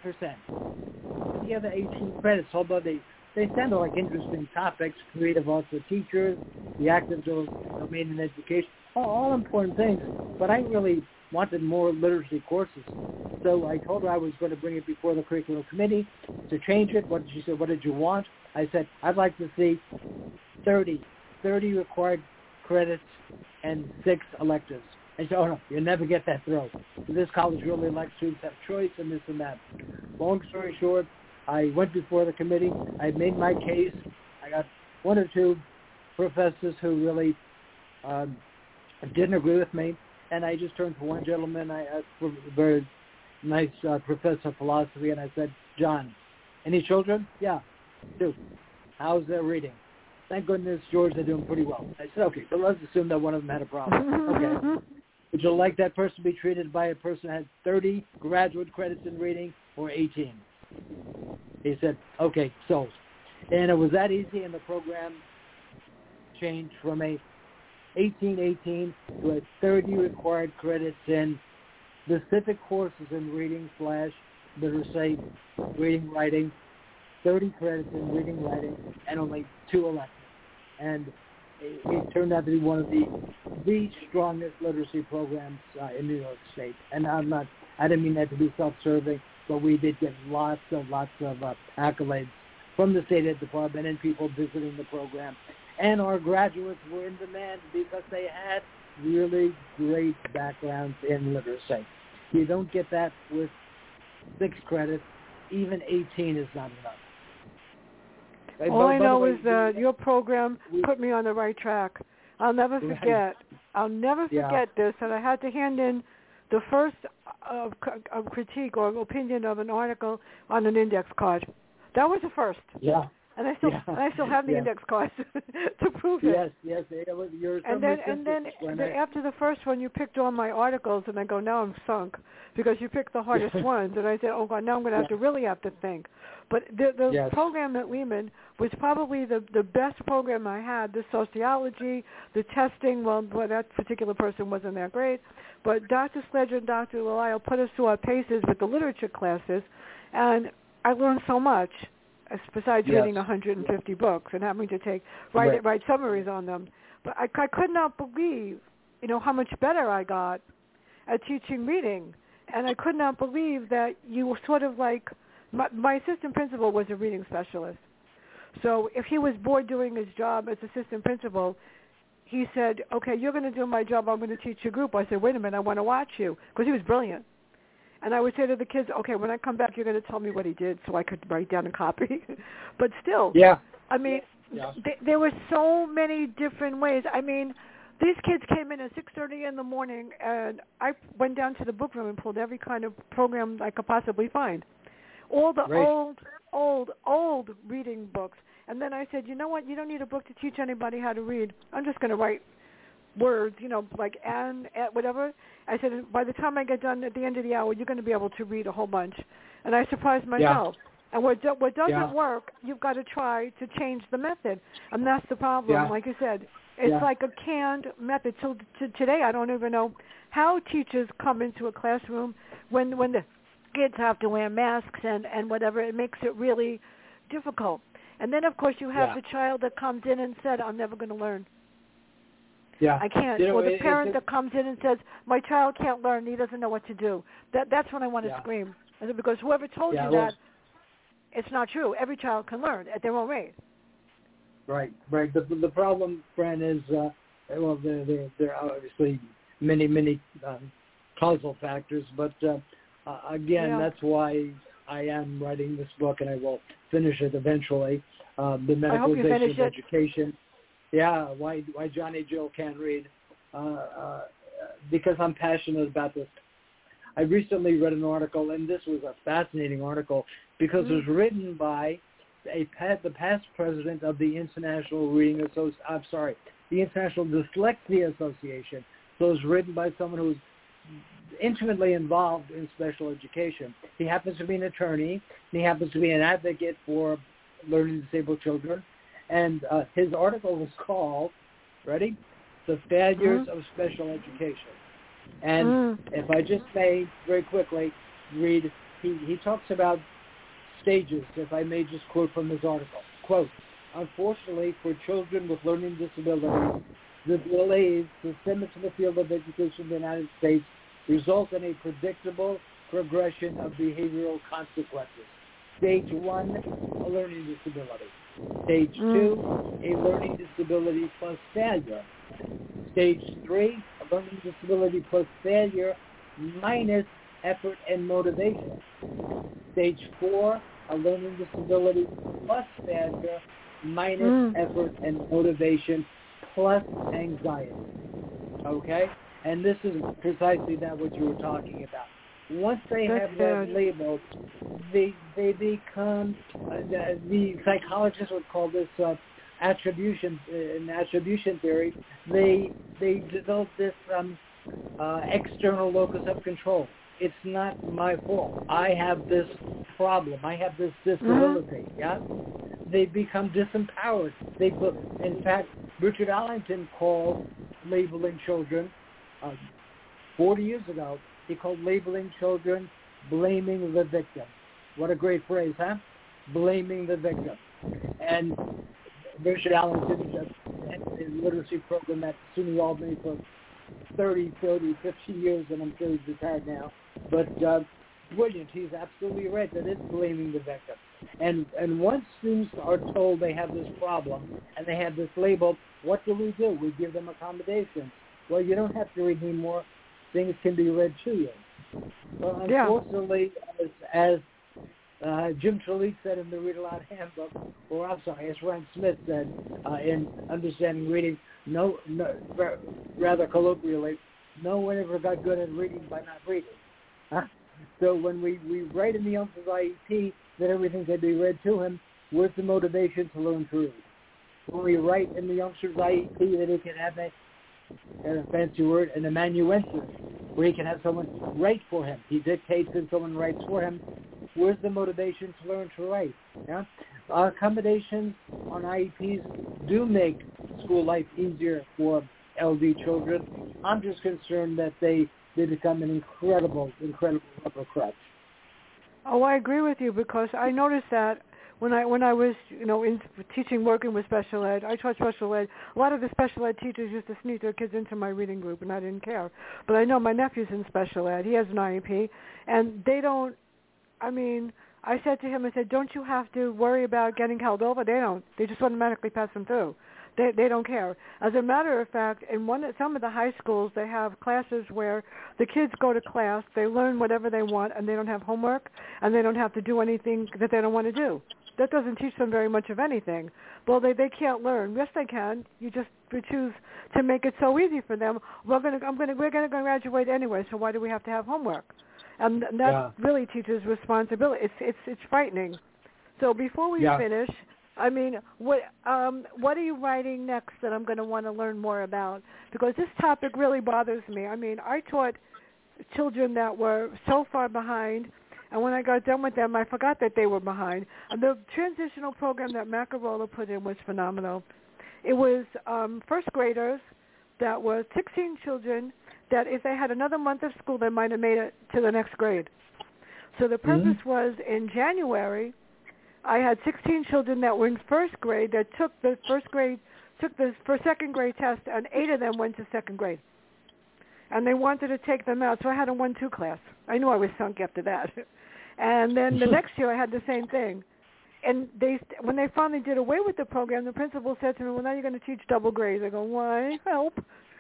The other 18 credits, although they sounded like interesting topics, creative arts for teachers, the active domain in education, all important things, but I really wanted more literacy courses. So I told her I was going to bring it before the curriculum committee to change it. She said, what did you want? I said, I'd like to see 30 required credits and 6 electives. I said, oh, no, you'll never get that through. This college really likes students have choice and this and that. Long story short, I went before the committee. I made my case. I got 1 or 2 professors who really didn't agree with me. And I just turned to one gentleman, a very nice professor of philosophy, and I said, John, any children? Yeah, 2. How's their reading? Thank goodness, George, they're doing pretty well. I said, okay, but let's assume that one of them had a problem. Okay. Would you like that person to be treated by a person who had 30 graduate credits in reading or 18? He said, okay, sold. And it was that easy, and the program changed from a 18 to a 30 required credits in specific courses in reading/literacy, reading, writing, 30 credits in reading, writing, and only 2 electives. And it turned out to be one of the strongest literacy programs in New York State. And I didn't mean that to be self-serving, but we did get lots of accolades from the State Ed Department and people visiting the program. And our graduates were in demand because they had really great backgrounds in literacy. You don't get that with 6 credits. Even 18 is not enough. All I know is that your program put me on the right track. I'll never forget. I'll never forget this, that I had to hand in the first critique or opinion of an article on an index card. That was the first. Yeah. And I still have the index cards to prove it. Yes. You're and then after the first one, you picked all my articles, and I go, now I'm sunk because you picked the hardest ones. And I said, oh God, now I'm going to really have to think. But the program at Lehman was probably the best program I had. The sociology, the testing. Well, that particular person wasn't that great, but Dr. Sledger and Dr. Lyle put us through our paces with the literature classes, and I learned so much. Besides reading 150 books and having to write summaries on them. But I could not believe, how much better I got at teaching reading. And I could not believe that you were sort of like, my assistant principal was a reading specialist. So if he was bored doing his job as assistant principal, he said, okay, you're going to do my job, I'm going to teach your group. I said, wait a minute, I want to watch you, because he was brilliant. And I would say to the kids, okay, when I come back, you're going to tell me what he did so I could write down and copy. But still, I mean, there were so many different ways. I mean, these kids came in at 6:30 in the morning, and I went down to the book room and pulled every kind of program I could possibly find. All the old reading books. And then I said, you know what, you don't need a book to teach anybody how to read. I'm just going to write words, like and whatever. I said, by the time I get done at the end of the hour, you're going to be able to read a whole bunch. And I surprised myself. And what doesn't work, you've got to try to change the method. And that's the problem. Like you said, it's like a canned method. So today I don't even know how teachers come into a classroom when the kids have to wear masks and whatever. It makes it really difficult. And then, of course, you have the child that comes in and said, I'm never going to learn. Yeah. I can't. Or the parent that comes in and says, my child can't learn, he doesn't know what to do. That's when I want to scream. Because whoever told you that, it's not true. Every child can learn at their own rate. Right. The problem, Fran, is, there are obviously many causal factors, but again, that's why I am writing this book, and I will finish it eventually, The Medicalization of Education. Yeah, why Johnny Jill can't read, because I'm passionate about this. I recently read an article, and this was a fascinating article, because it was written by the past president of the International the International Dyslexia Association. So it was written by someone who's intimately involved in special education. He happens to be an attorney, and he happens to be an advocate for learning disabled children. And his article was called, ready? The Failures of Special Education. And if I just may very quickly read, he talks about stages, if I may just quote from his article. Quote, unfortunately for children with learning disabilities, the delays systemic to the field of education in the United States result in a predictable progression of behavioral consequences. Stage 1, a learning disability. Stage 2, a learning disability plus failure. Stage 3, a learning disability plus failure minus effort and motivation. Stage 4, a learning disability plus failure minus effort and motivation plus anxiety. Okay? And this is precisely that what you were talking about. Once they have that label, they become, the psychologists would call this attribution theory. They develop this external locus of control. It's not my fault. I have this problem. I have this disability. Yeah, they become disempowered. In fact, Richard Allington called labeling children 40 years ago. He called labeling children blaming the victim. What a great phrase, huh? Blaming the victim. And Richard Allington had his literacy program at SUNY Albany for 30, 40, 50 years, and I'm sure he's retired now. But brilliant. He's absolutely right that it's blaming the victim. And once students are told they have this problem and they have this label, what do? We give them accommodations. Well, you don't have to read anymore. Things can be read to you. Well, unfortunately, as Jim Trelease said in the Read Aloud Handbook, as Ryan Smith said in Understanding Reading, rather colloquially, no one ever got good at reading by not reading. Huh? So when we write in the youngster's IEP that everything can be read to him, where's the motivation to learn to read? When we write in the youngster's IEP that he can have a fancy word, an amanuensis, where he can have someone write for him. He dictates and someone writes for him. Where's the motivation to learn to write? Yeah? Accommodations on IEPs do make school life easier for LD children. I'm just concerned that they become an incredible rubber crutch. Oh, I agree with you, because I noticed that when I was, in teaching, working with special ed, I taught special ed. A lot of the special ed teachers used to sneak their kids into my reading group, and I didn't care. But I know my nephew's in special ed. He has an IEP, and they don't. I said to him, I said, don't you have to worry about getting held over? They don't. They just automatically pass them through. They don't care. As a matter of fact, in some of the high schools, they have classes where the kids go to class, they learn whatever they want, and they don't have homework, and they don't have to do anything that they don't want to do. That doesn't teach them very much of anything. Well, they can't learn. Yes, they can. You just choose to make it so easy for them. We're going to graduate anyway, so why do we have to have homework? And that really teaches responsibility. It's frightening. So before we finish, what are you writing next that I'm going to want to learn more about? Because this topic really bothers me. I taught children that were so far behind, and when I got done with them, I forgot that they were behind. And the transitional program that Macarola put in was phenomenal. It was first graders that was 16 children that if they had another month of school, they might have made it to the next grade. So the purpose was in January, I had 16 children that were in first grade that took the second grade test, and 8 of them went to second grade. And they wanted to take them out, so I had a 1-2 class. I knew I was sunk after that. And then the next year I had the same thing. And when they finally did away with the program, the principal said to me, well, now you're going to teach double grades. I go, why? Help.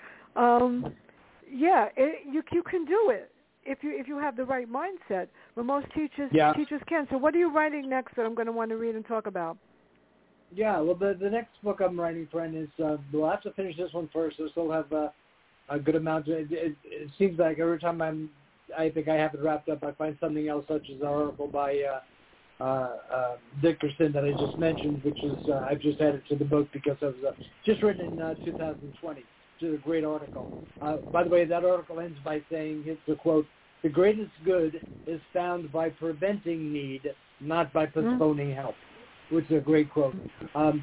You can do it if you have the right mindset. But most teachers can. So what are you writing next that I'm going to want to read and talk about? Yeah, well, the next book I'm writing, friend, is we'll have to finish this one first. I still have a good amount. It seems like every time I think I have it wrapped up, I find something else, such as an article by Dickerson that I just mentioned, which is I've just added to the book because it was just written in 2020. Which is a great article. By the way, that article ends by saying, it's a quote, "The greatest good is found by preventing need, not by postponing help," which is a great quote. I'm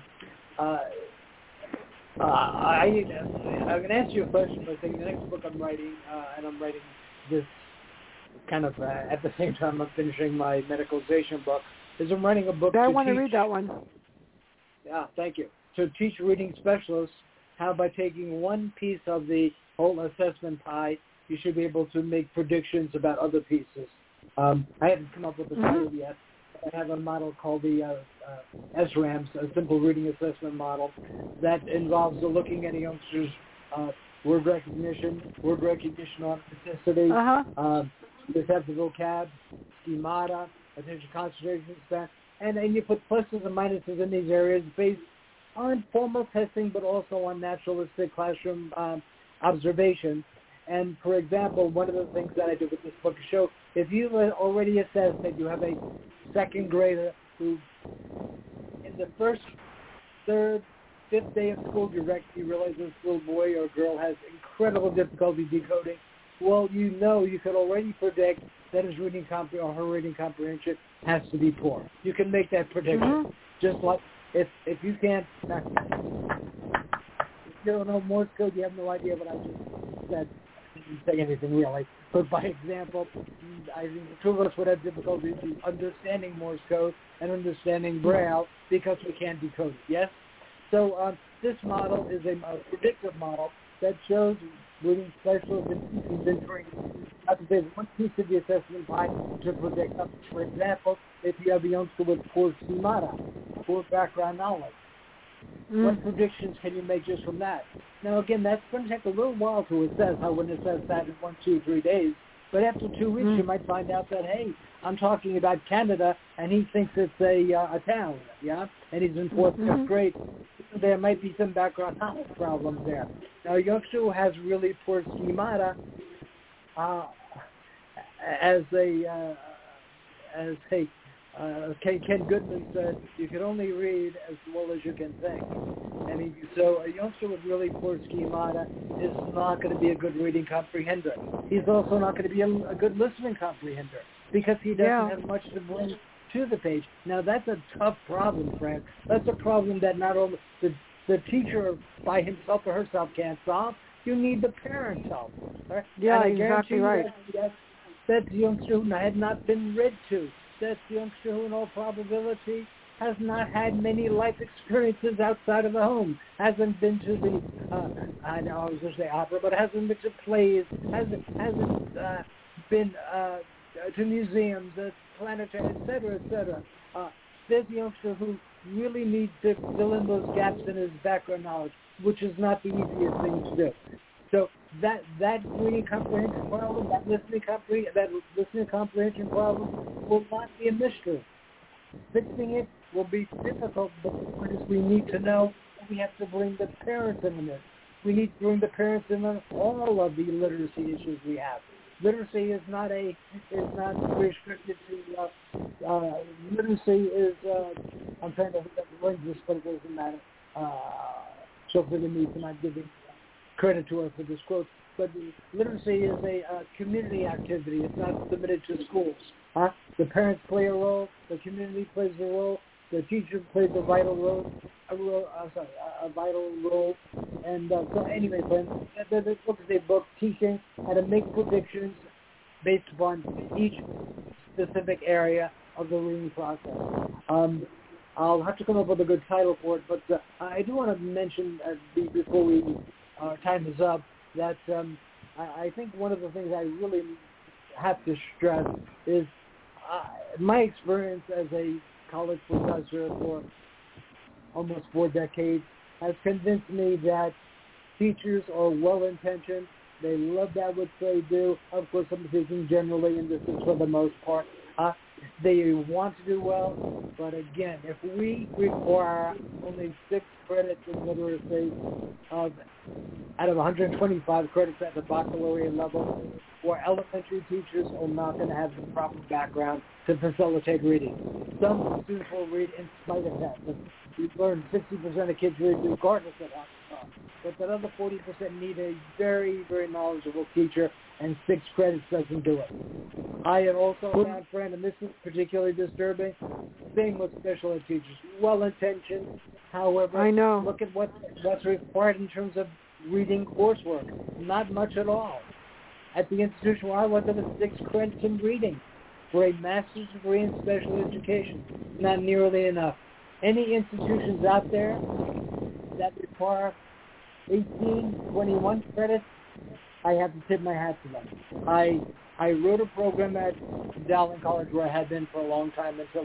going to ask you a question by saying the next book I'm writing, and I'm writing this kind of at the same time I'm finishing my medicalization book, is I'm writing a book I want to read that one. Yeah, thank you. To teach reading specialists how by taking one piece of the whole assessment pie, you should be able to make predictions about other pieces. I haven't come up with a title yet. I have a model called the SRAMS, a simple reading assessment model, that involves looking at a youngster's word recognition authenticity, receptive vocab, schemata, attention concentration span, and you put pluses and minuses in these areas based on formal testing, but also on naturalistic classroom observation. And, for example, one of the things that I do with this book is show if you've already assessed that you have a second grader who, in the first, third, fifth day of school, you realize this little boy or girl has incredible difficulty decoding, well, you could already predict that his reading or her reading comprehension has to be poor. You can make that prediction. Just like if you can't, if you don't know Morse code, you have no idea what I just said. I didn't say anything really. But by example, I think the two of us would have difficulty understanding Morse code and understanding Braille because we can't decode it. Yes? So this model is a predictive model that shows reading specialists and teachers entering how to say one piece of the assessment pie to predict something. For example, if you have a youngster with poor schemata, poor background knowledge, what predictions can you make just from that? Now, again, that's going to take a little while to assess. I wouldn't assess that in 1, 2, 3 days. But after 2 weeks, you might find out that, hey, I'm talking about Canada, and he thinks it's a town, yeah? And he's in 4th, 5th grade. There might be some background knowledge problems there. Now, a youngster who has really poor schemata, as a Ken Goodman said, you can only read as well as you can think. And so a youngster with really poor schemata is not going to be a good reading comprehender. He's also not going to be a good listening comprehender because he doesn't have much to bring to the page. Now, that's a tough problem, Frank. That's a problem that not only the teacher by himself or herself can't solve. You need the parent's help. Right? Yeah, exactly right. That's the youngster who had not been read to. That's the youngster who, in all probability, has not had many life experiences outside of the home, hasn't been to the, I was going to say opera, but hasn't been to plays, hasn't been to museums, planetary, et cetera. There's the youngster who really needs to fill in those gaps in his background knowledge, which is not the easiest thing to do. So that reading comprehension problem, that listening comprehension problem will not be a mystery. Fixing it will be difficult, but the point is we need to know we have to bring the parents into this. We need to bring the parents in on all of the literacy issues we have. Literacy is not restricted to literacy is I'm trying to look at the language, but it doesn't matter. So forgive me for not giving credit to her for this quote. But literacy is a community activity. It's not limited to schools. The parents play a role. The community plays a role. The teacher plays a vital role. And so anyway, friends, this book is a book teaching how to make predictions based upon each specific area of the reading process. I'll have to come up with a good title for it, but I do want to mention before our time is up that I think one of the things I really have to stress is my experience as a college professor for almost 4 decades has convinced me that teachers are well-intentioned. They love that which they do. Of course, I'm speaking generally, and this is for the most part. They want to do well, but again, if we require only 6 credits in literacy out of 125 credits at the baccalaureate level, or elementary teachers are not going to have the proper background to facilitate reading. Some students will read in spite of that. But we learn 60% of kids read regardless of how they are. But that other 40% need a very, very knowledgeable teacher, and 6 credits doesn't do it. I have also found, friend, and this is particularly disturbing, same with special ed teachers. Well-intentioned, however, I know. Look at what's required in terms of reading coursework. Not much at all. At the institution where I went, there was 6 credits in reading for a master's degree in special education. Not nearly enough. Any institutions out there that require 18, 21 credits, I have to tip my hat to them. I wrote a program at Dowling College where I had been for a long time until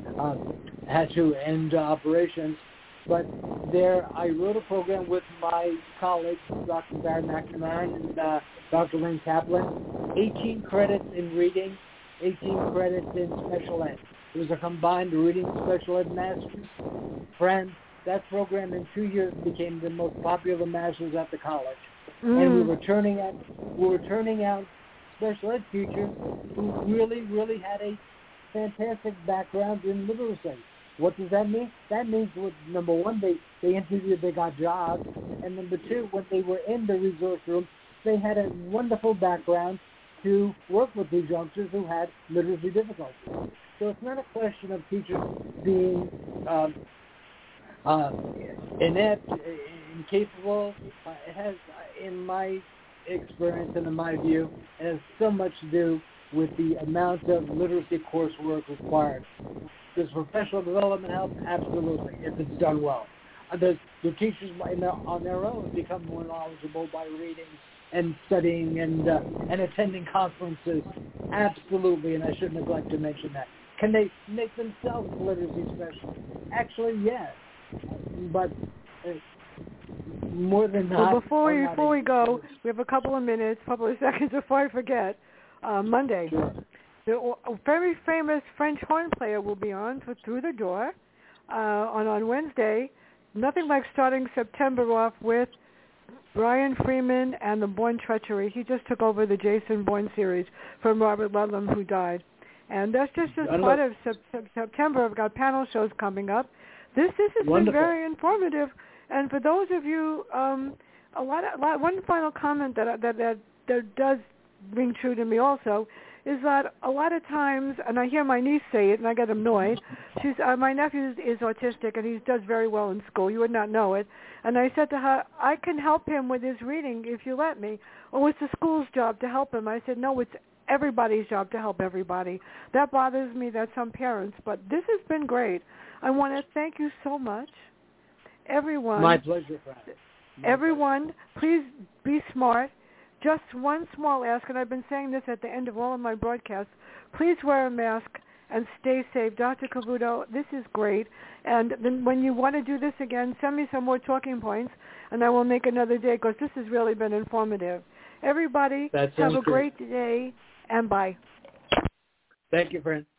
I had to end operations. But there I wrote a program with my colleagues, Dr. Barry McNamara and Dr. Lynn Kaplan, 18 credits in reading, 18 credits in special ed. It was a combined reading special ed master's. Friends, that program in 2 years became the most popular master's at the college. And we were turning out special ed teachers who really, really had a fantastic background in literacy. What does that mean? That means, number one, they interviewed, they got jobs, and number two, when they were in the resource room, they had a wonderful background to work with these youngsters who had literacy difficulties. So it's not a question of teachers being inept, incapable. It has, in my experience and in my view, it has so much to do with the amount of literacy coursework required. Does professional development help? Absolutely, if it's done well. The teachers on their own become more knowledgeable by reading and studying and attending conferences. Absolutely, and I shouldn't neglect to mention that. Can they make themselves literacy specialists? Actually, yes. But more than that. Well, before we go, we have a couple of seconds before I forget. Monday. Sure. The very famous French horn player will be on for Through the Door on Wednesday. Nothing like starting September off with Brian Freeman and the Bourne Treachery. He just took over the Jason Bourne series from Robert Ludlum, who died. And that's just as part of September. I've got panel shows coming up. This has been very informative. And for those of you, one final comment that does ring true to me also is that a lot of times, and I hear my niece say it, and I get annoyed. My nephew is autistic, and he does very well in school. You would not know it. And I said to her, I can help him with his reading if you let me. Oh, it's the school's job to help him. I said, no, it's everybody's job to help everybody. That bothers me, that some parents. But this has been great. I want to thank you so much. Everyone. My pleasure, Fran. Everyone, please be smart. Just one small ask, and I've been saying this at the end of all of my broadcasts. Please wear a mask and stay safe. Dr. Cavuto, this is great. And then when you want to do this again, send me some more talking points, and I will make another day because this has really been informative. Everybody, have a great day, and bye. Thank you, friend.